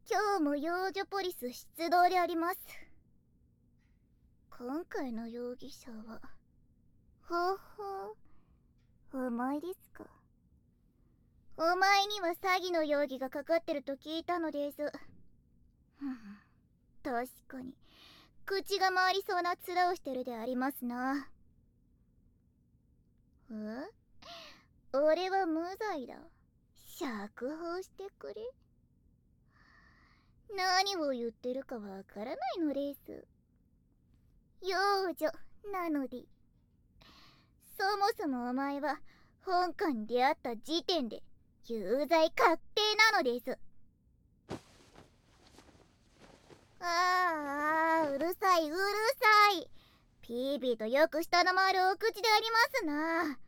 今日も幼女ポリス出動であります。今回の容疑者は、ほうほう、お前ですか。お前には詐欺の容疑がかかってると聞いたのです。確かに、口が回りそうな面をしてるでありますな。俺は無罪だ。釈放してくれ。何を言ってるかわからないのです。幼女なので。そもそもお前は本館に出会った時点で有罪確定なのです。うるさい。ピーピーとよく下の回るお口でありますな。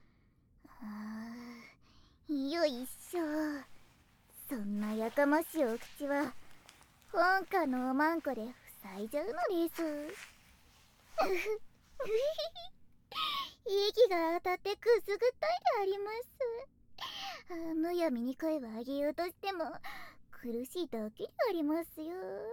よいしょ。そんなやかましいお口は本館のおまんこで塞いじゃうのです。息が当たってくすぐったいであります。むやみに声を上げようとしても苦しいだけでありますよ。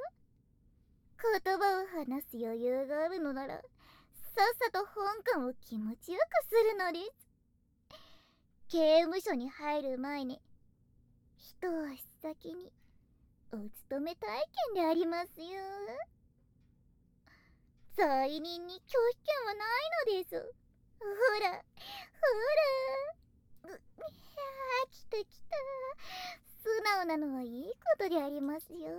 言葉を話す余裕があるのならさっさと本館を気持ちよくするのです。刑務所に入る前に一足先にお勤め体験でありますよ。罪人に拒否権はないのです。ほら来た。素直なのはいいことでありますよ。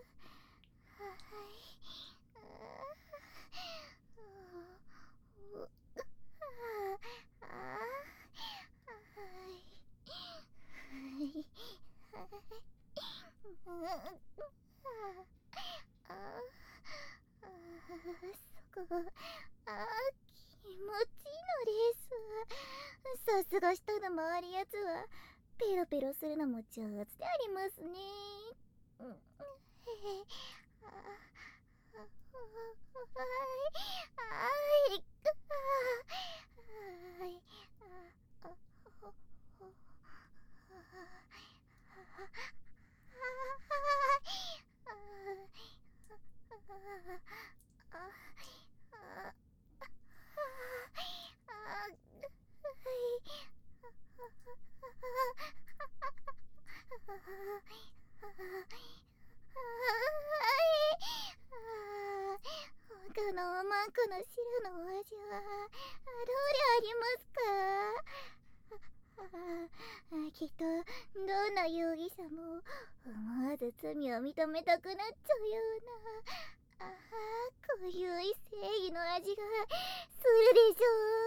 そこ気持ちいいのです。さすが舌の回るやつはペロペロするのも上手でありますね。他のおまんこの汁のお味はどうでありますか。きっとどんな容疑者も思わず罪を認めたくなっちゃうような濃ゆい正義の味がするでしょ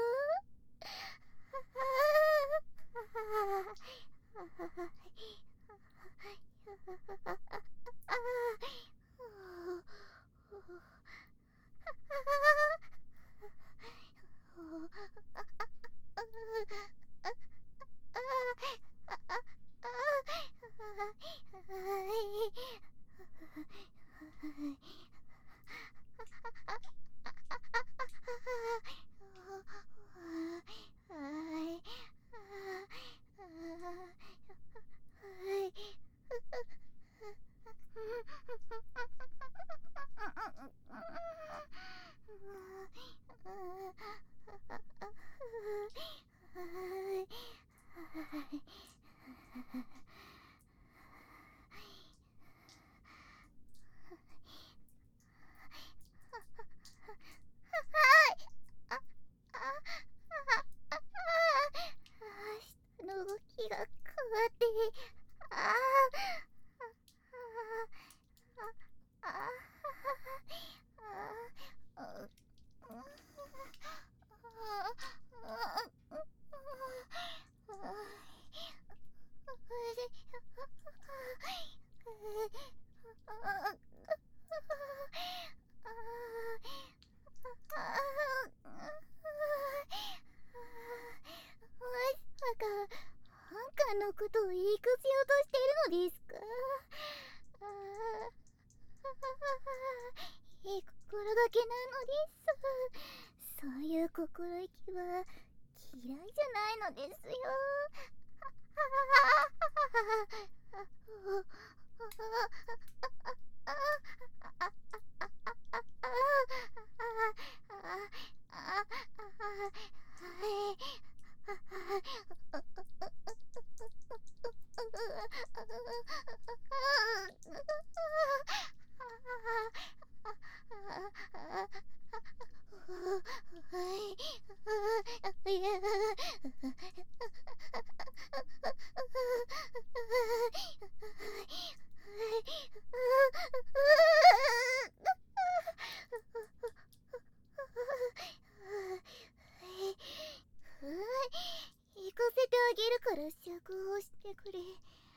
下の動きが変わって本館のことを言いくじようとしているのですか。いい心がけなのです。そういう心意気は嫌いじゃないのですよ。 行かせてあげるから釈放してくれ。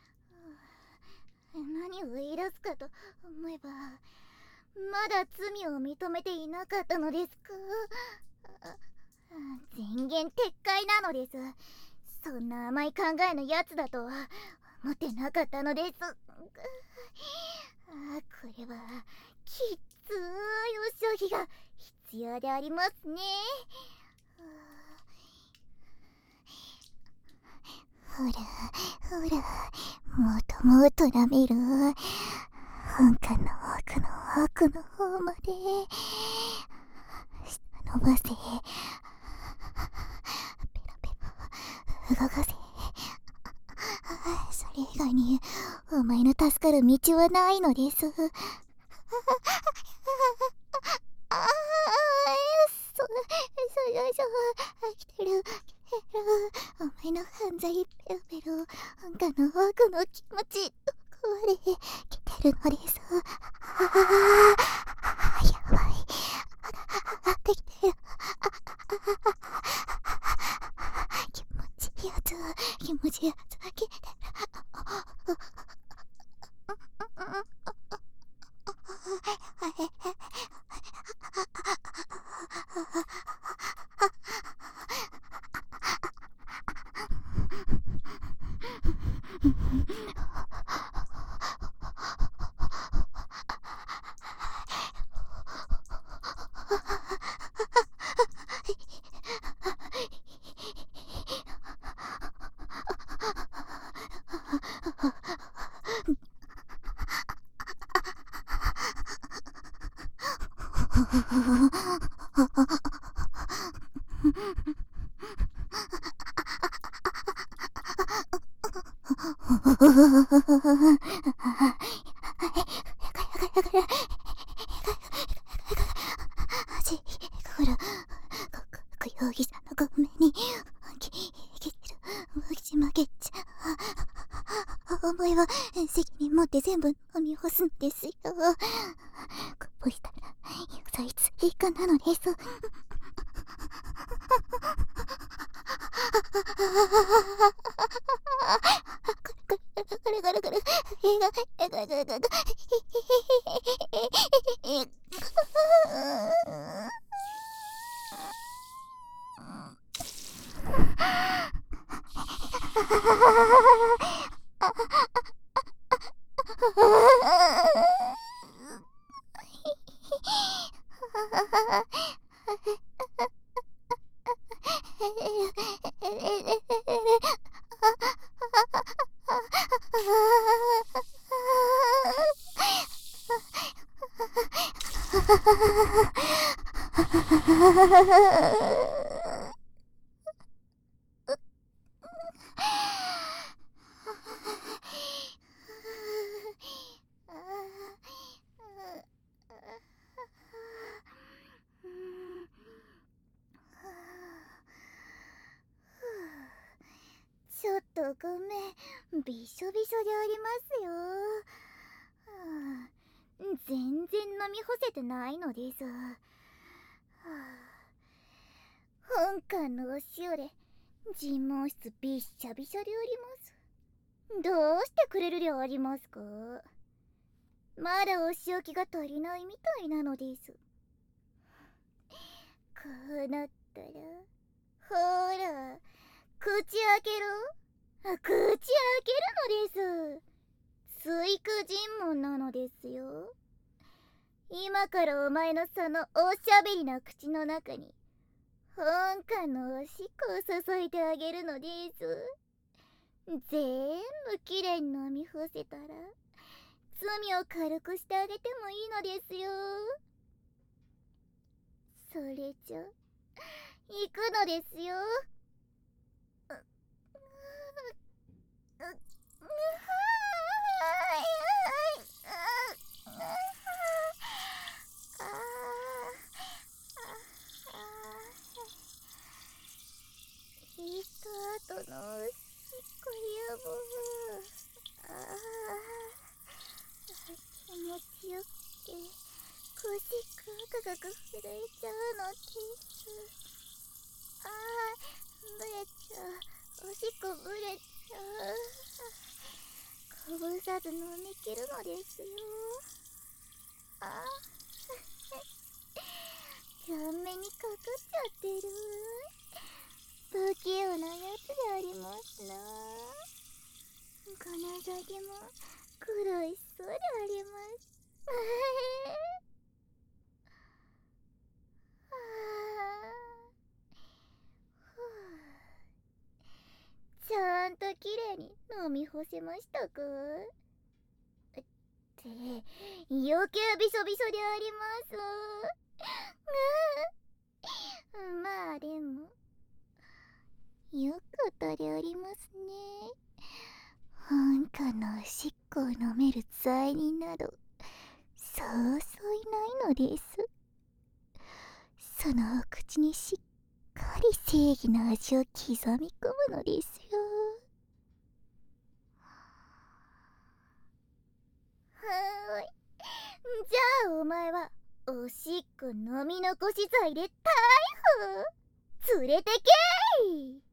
何を言い出すかと思えば、まだ罪を認めていなかったのですか？前言撤回なのです。そんな甘い考えのやつだとは思ってなかったのです。これはきっついお仕置きが必要でありますね。ほらほら、もっともっと舐める。本館の奥の方まで下伸ばせ、ペロペロ動かせ。それ以外にお前の助かる道はないのです。来てるお前の犯罪ペロペロ、本館の奥の気持ち壊れきてるのです。やばい、できてる。気持ちいいやつ来てる。ほら、容疑者の顔面にきてる。負けちゃお前は責任持って全部飲み干すんですよ。こぼしたらそいつ以下なのです。ちょっとごめん、びしょびしょでありますよ。全然飲み干せてないのです。本館のお塩で尋問室びっしゃびしゃであります。どうしてくれるでありますか？まだお仕置きが足りないみたいなのです。こうなったら、ほら、口開けろ。口開けるのです。追加尋問なのですよ。今からお前のそのおしゃべりな口の中に本館のおしっこを注いであげるのです。全部きれいに飲み干せたら罪を軽くしてあげてもいいのですよ。それじゃ行くのですよ。行った後のおしっこやぼう。気持ちよくて腰ガクガク震えちゃうのです。ブレちゃう。おしっこブレちゃう。こぼさず飲み切るのですよ。顔面にかかっちゃってる。不器用なやつでありますな。この先も苦労しそうであります。ちゃんときれいに飲み干せましたか？って余計びしょびしょであります。まあでもよかったでありますね。本家のおしっこを飲める罪人などそうそういないのです。そのお口にしっかり正義の味を刻み込むのですよ。はーい。じゃあお前はおしっこ飲み残し罪で逮捕連れてけーい。